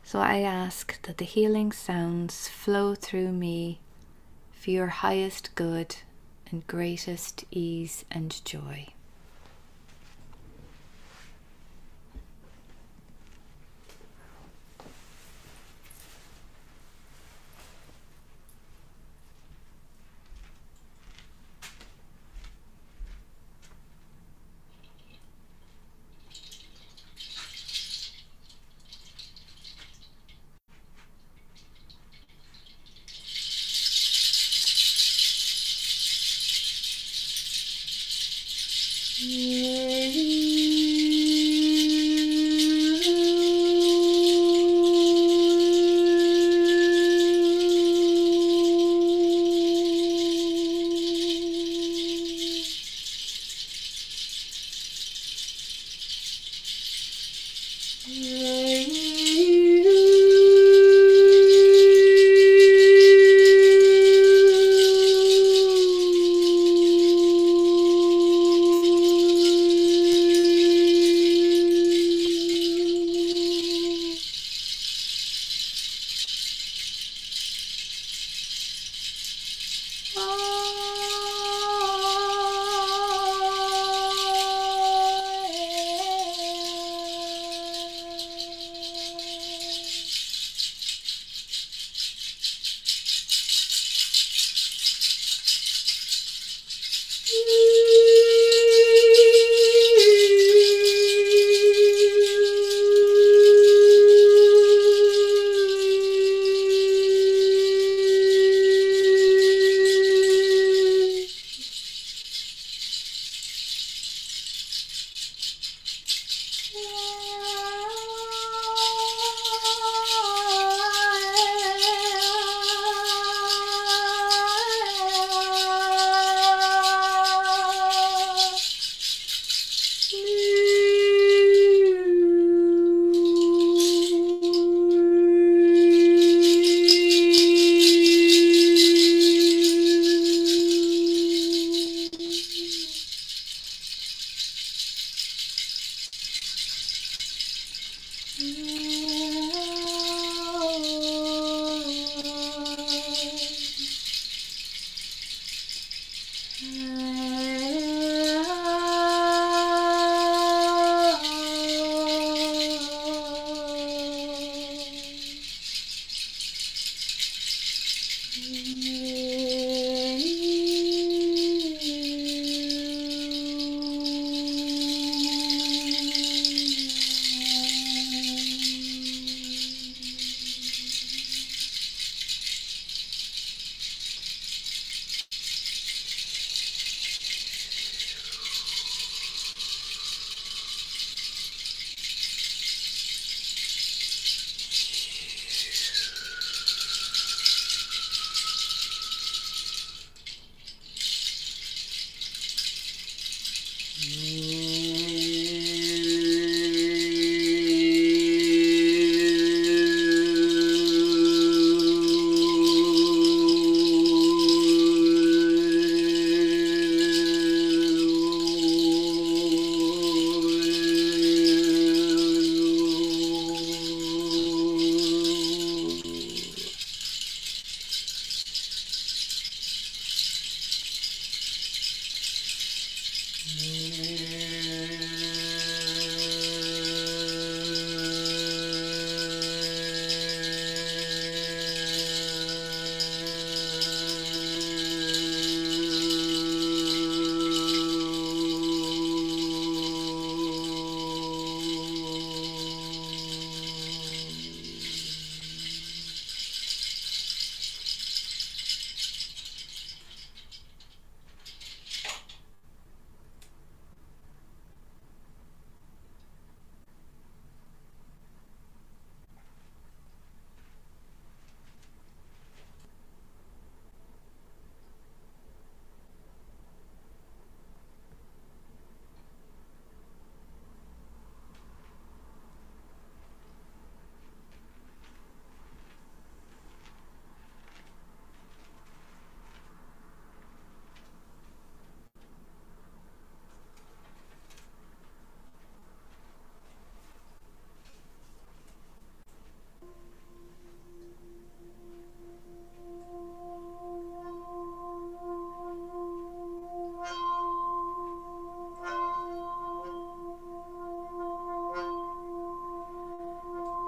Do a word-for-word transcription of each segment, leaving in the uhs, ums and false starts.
So I ask that the healing sounds flow through me for your highest good and greatest ease and joy.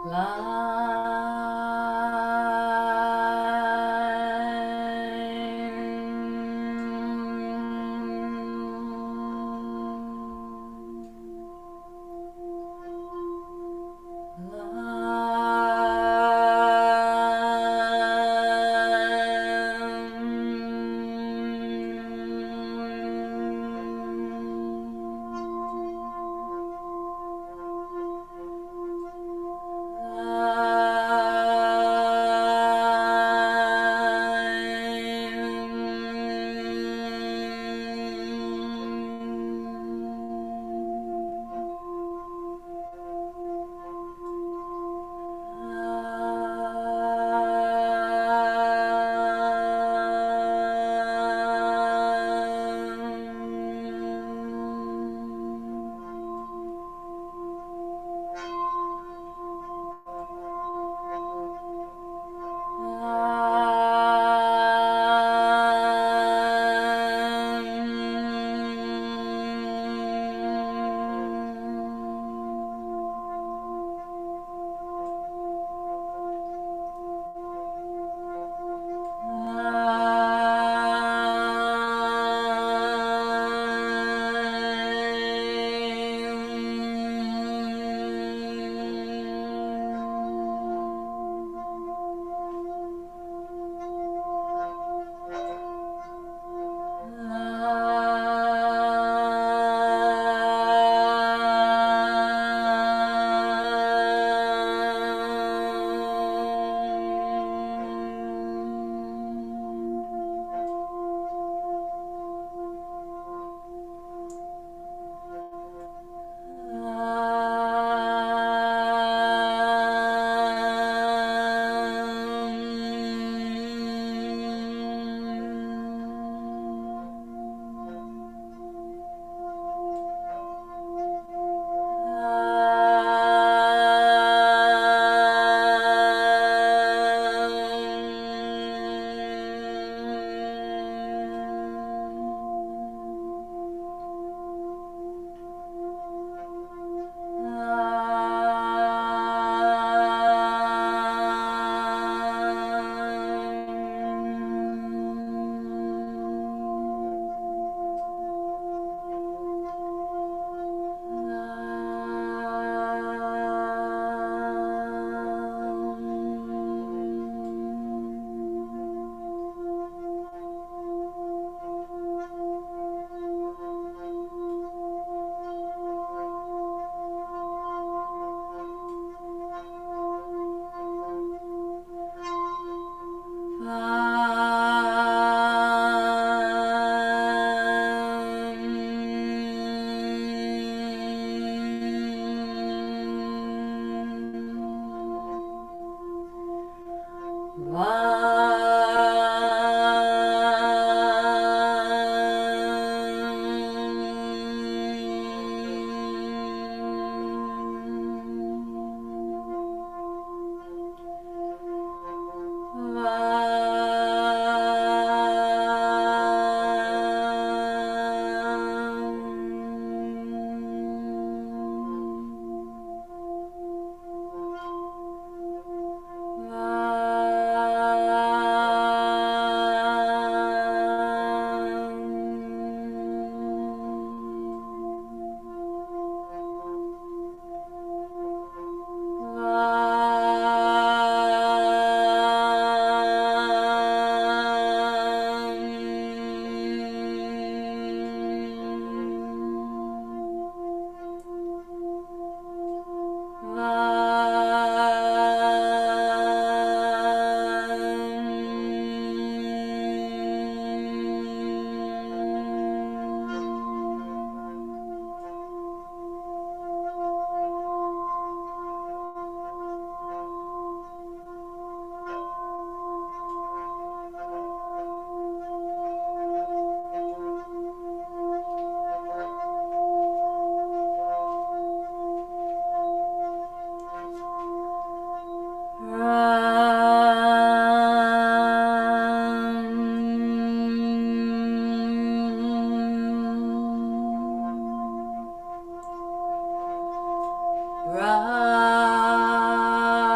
Ram.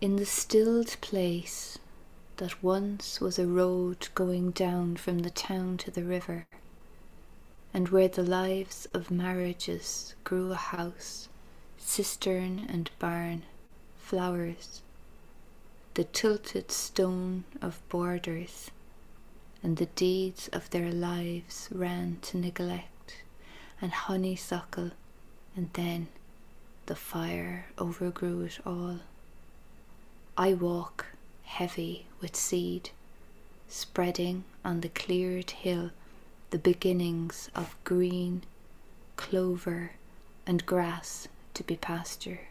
In the stilled place that once was a road going down from the town to the river, and where the lives of marriages grew a house, cistern and barn, flowers, the tilted stone of borders, and the deeds of their lives ran to neglect and honeysuckle, and then the fire overgrew it all. I walk heavy with seed, spreading on the cleared hill the beginnings of green, clover, and grass to be pasture.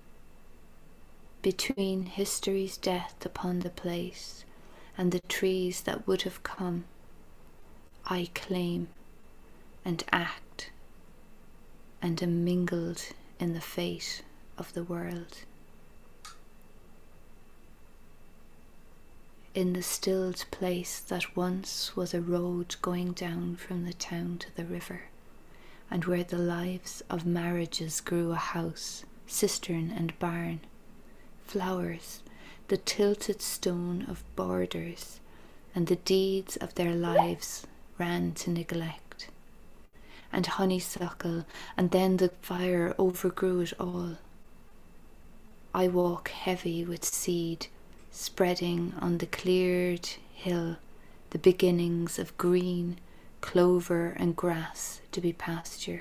Between history's death upon the place and the trees that would have come, I claim and act and am mingled in the fate of the world. In the stilled place that once was a road going down from the town to the river, and where the lives of marriages grew a house, cistern and barn, flowers, the tilted stone of borders, and the deeds of their lives ran to neglect, and honeysuckle, and then the fire overgrew it all. I walk heavy with seed, spreading on the cleared hill the beginnings of green, clover, and grass to be pasture.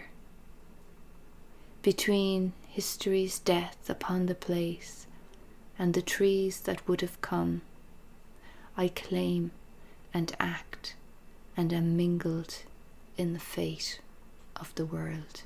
Between history's death upon the place and the trees that would have come, I claim and act and am mingled in the fate of the world.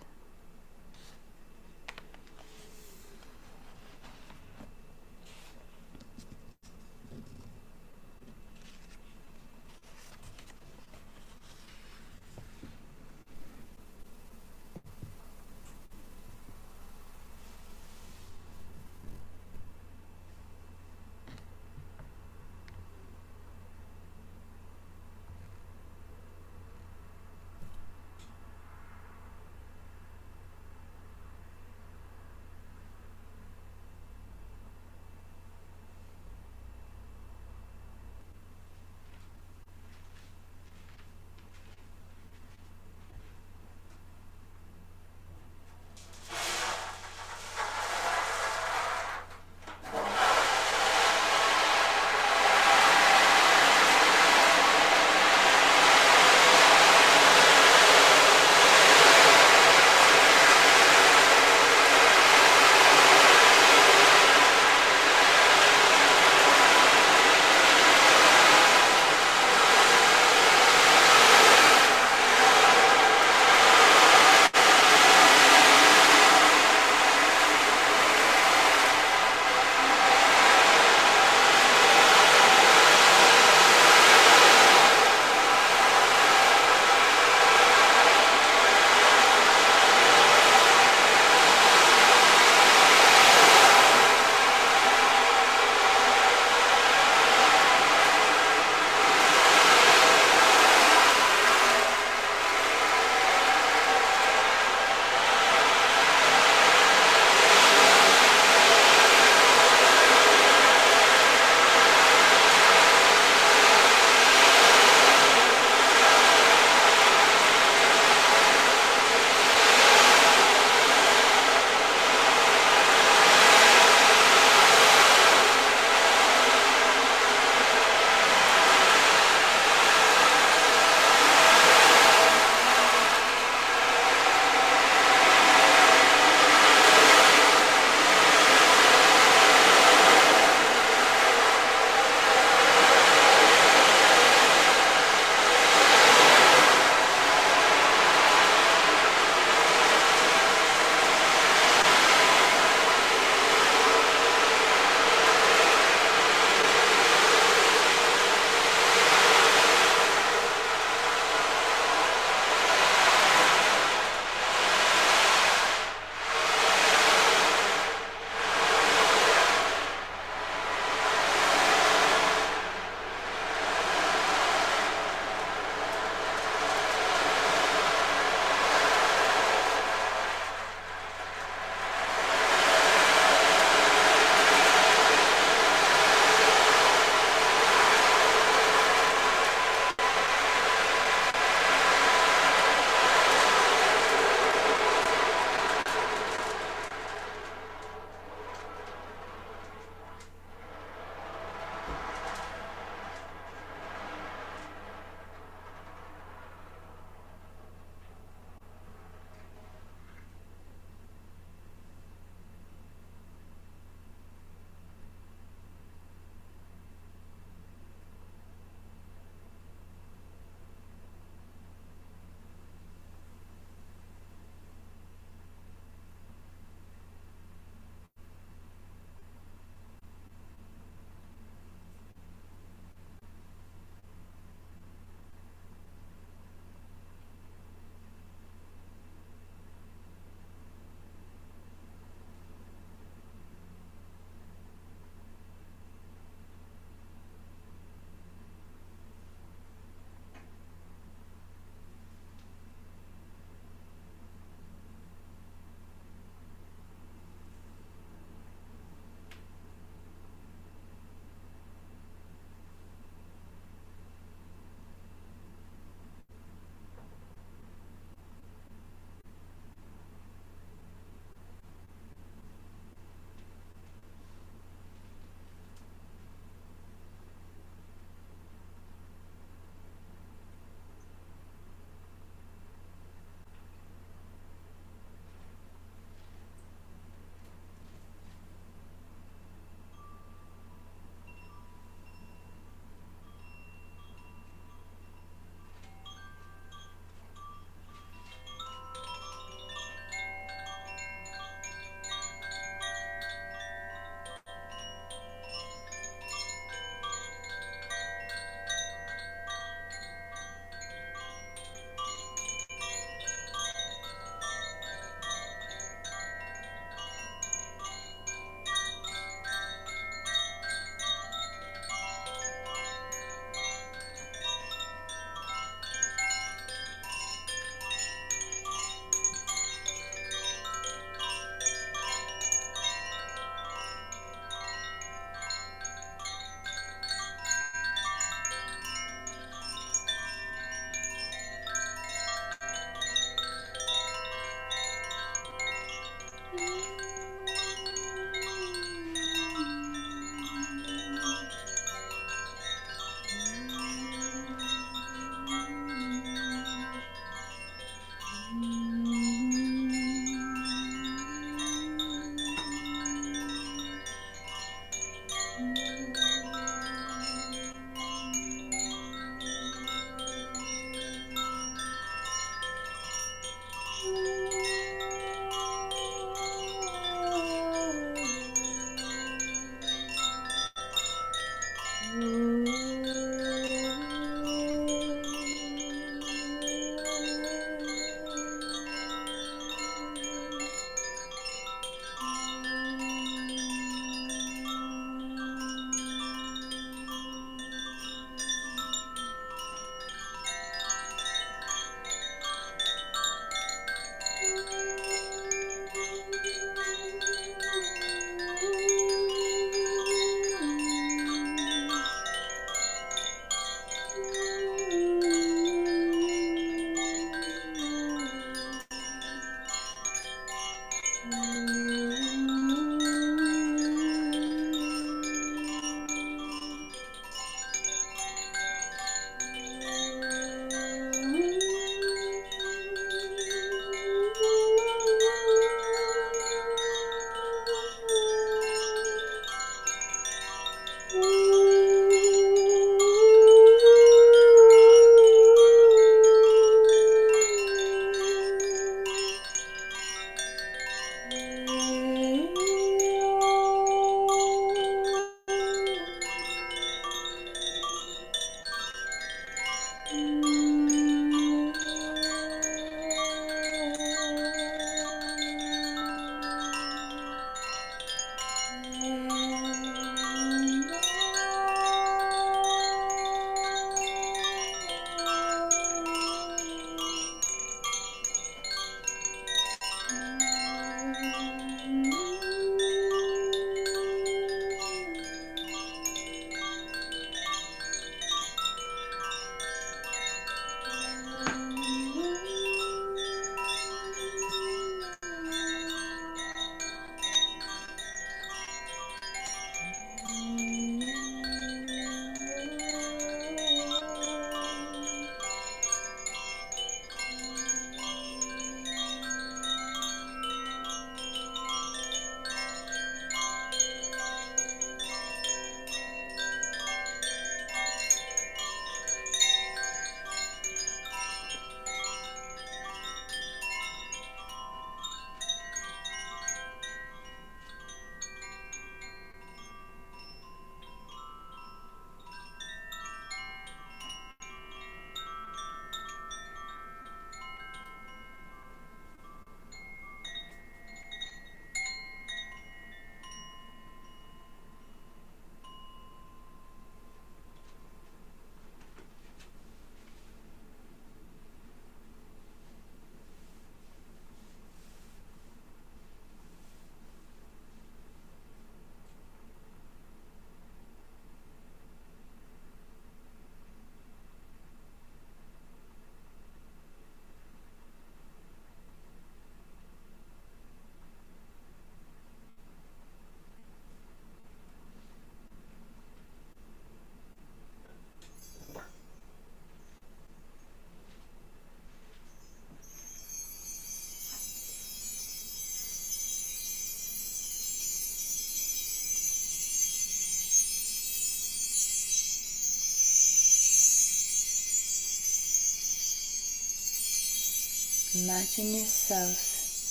Imagine yourself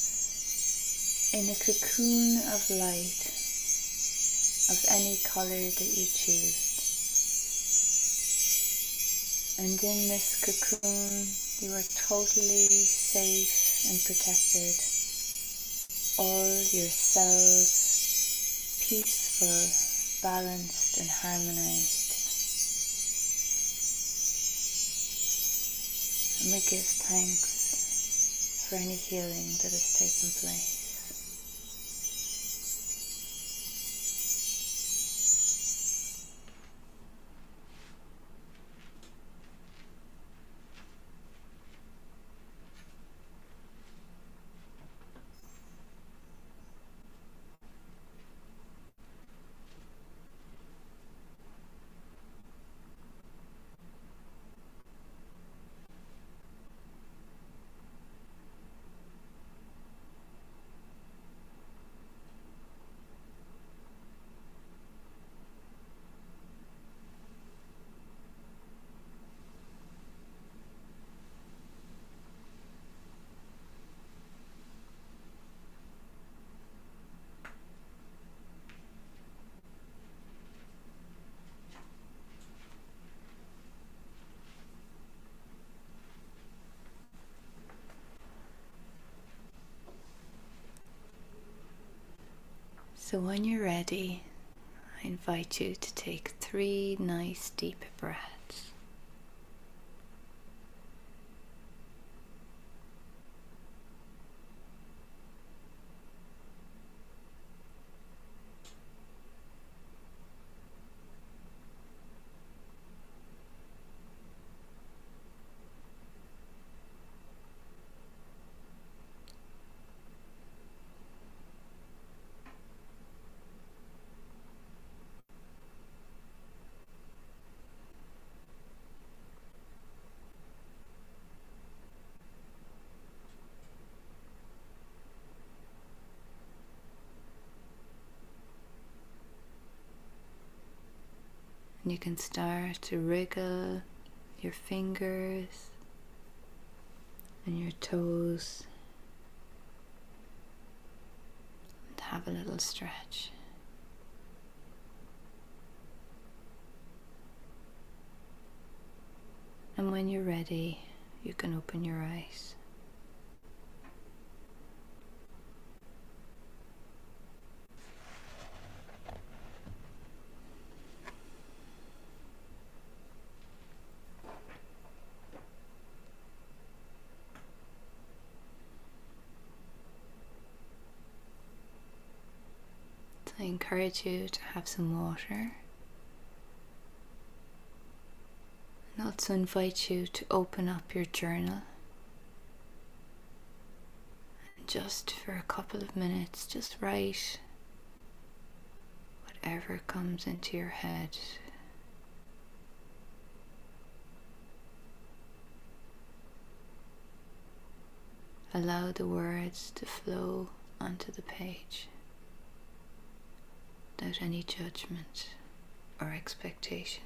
in a cocoon of light of any color that you choose. And in this cocoon you are totally safe and protected. All your cells peaceful, balanced and harmonized. And we give thanks for any healing that has taken place. So when you're ready, I invite you to take three nice deep breaths. And you can start to wriggle your fingers and your toes and have a little stretch. And when you're ready, you can open your eyes. I encourage you to have some water, and also invite you to open up your journal and just for a couple of minutes just write whatever comes into your head. Allow the words to flow onto the page without any judgment or expectation.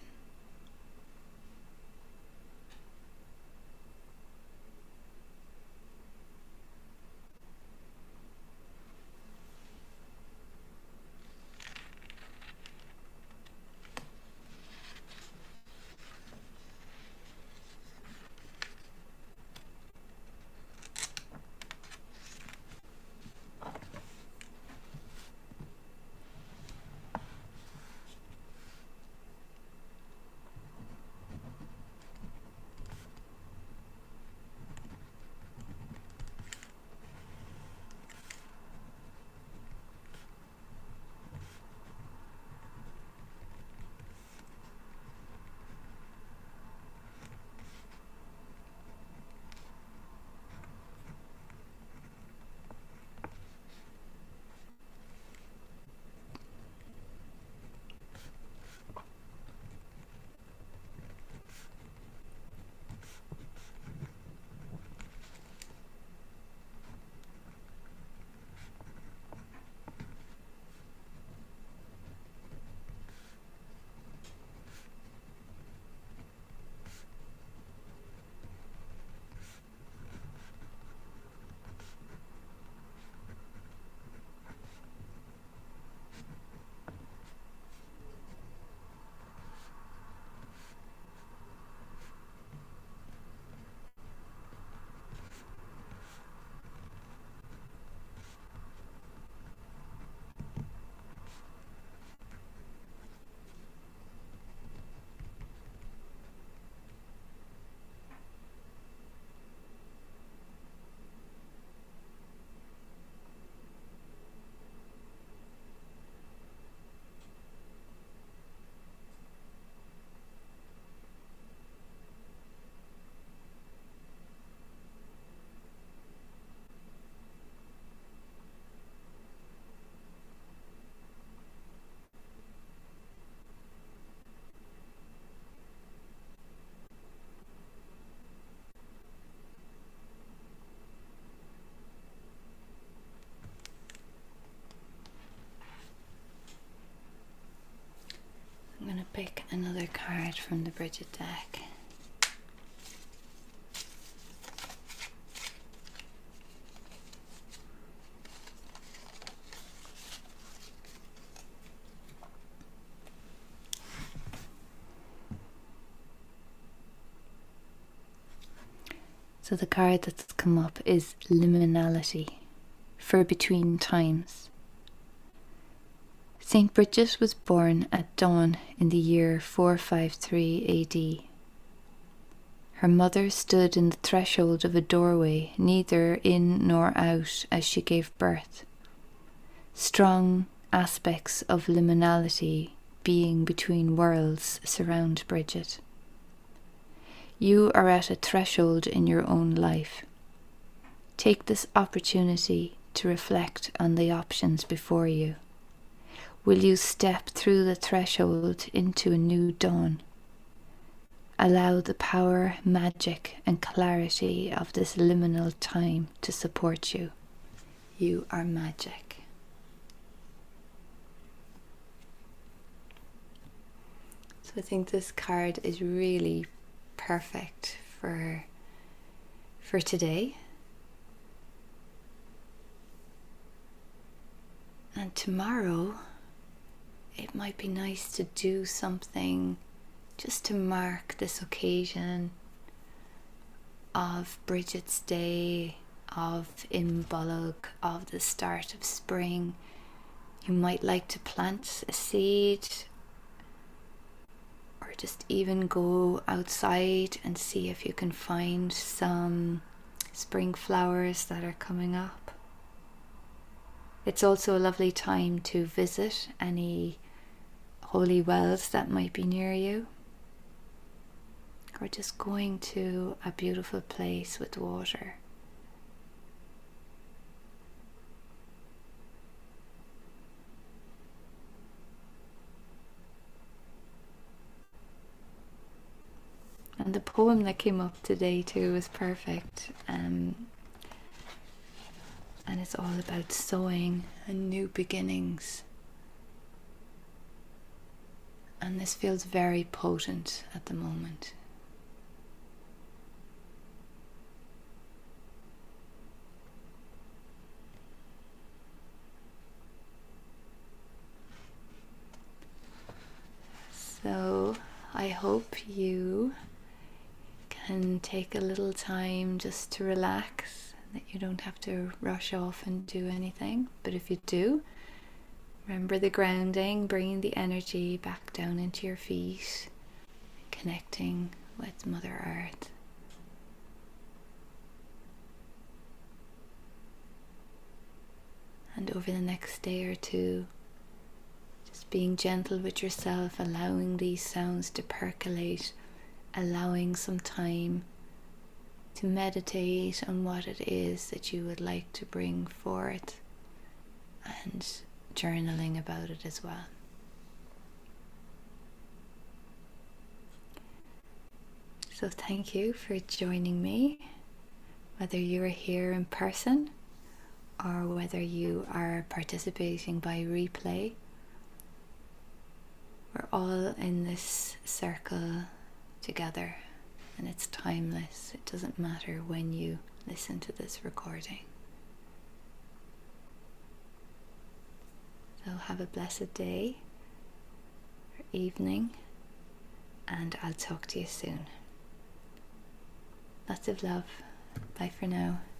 I'm going to pick another card from the Bridget deck. So the card that's come up is Liminality, for between times. Saint Bridget was born at dawn in the year four fifty-three A D. Her mother stood in the threshold of a doorway, neither in nor out, as she gave birth. Strong aspects of liminality, being between worlds, surround Bridget. You are at a threshold in your own life. Take this opportunity to reflect on the options before you. Will you step through the threshold into a new dawn? Allow the power, magic, and clarity of this liminal time to support you. You are magic. So I think this card is really perfect for, for today. And tomorrow, it might be nice to do something just to mark this occasion of Bridget's Day, of Imbolc, of the start of spring. You might like to plant a seed, or just even go outside and see if you can find some spring flowers that are coming up. It's also a lovely time to visit any holy wells that might be near you, or just going to a beautiful place with water. And the poem that came up today too was perfect. Um, and it's all about sowing and new beginnings. And this feels very potent at the moment. So I hope you can take a little time just to relax, that you don't have to rush off and do anything. But if you do, remember the grounding, bringing the energy back down into your feet, connecting with Mother Earth. And over the next day or two, just being gentle with yourself, allowing these sounds to percolate, allowing some time to meditate on what it is that you would like to bring forth, and journaling about it as well. So thank you for joining me, whether you're here in person or whether you are participating by replay. We're all in this circle together, and it's timeless. It doesn't matter when you listen to this recording. So have a blessed day or evening, and I'll talk to you soon. Lots of love. Bye for now.